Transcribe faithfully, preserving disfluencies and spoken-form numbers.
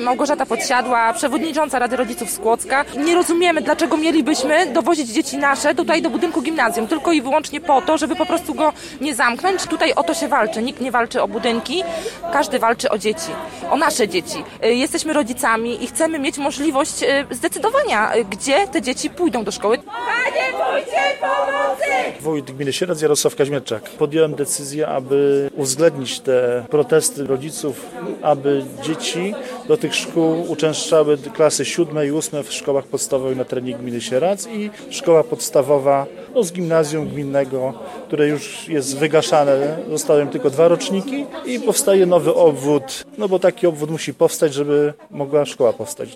Małgorzata Podsiadła, przewodnicząca Rady Rodziców z Kłodzka. Nie rozumiemy, dlaczego mielibyśmy dowozić dzieci nasze tutaj do budynku gimnazjum, tylko i wyłącznie po to, żeby po prostu go nie zamknąć. Tutaj o to się walczy. Nikt nie walczy o budynki, każdy walczy o dzieci, o nasze dzieci. Jesteśmy rodzicami i chcemy mieć możliwość zdecydowania, gdzie te dzieci pójdą do szkoły. Panie wójcie, pomocy! Wójt gminy Sieradz Jarosław Kaźmierczak. Podjąłem decyzję, aby uwzględnić te protesty rodziców, aby dzieci do tych szkół uczęszczały klasy siódme i ósme w szkołach podstawowych na terenie gminy Sieradz i szkoła podstawowa no, z gimnazjum gminnego, które już jest wygaszane. Zostały tylko dwa roczniki i powstaje nowy obwód, no bo taki obwód musi powstać, żeby mogła szkoła powstać.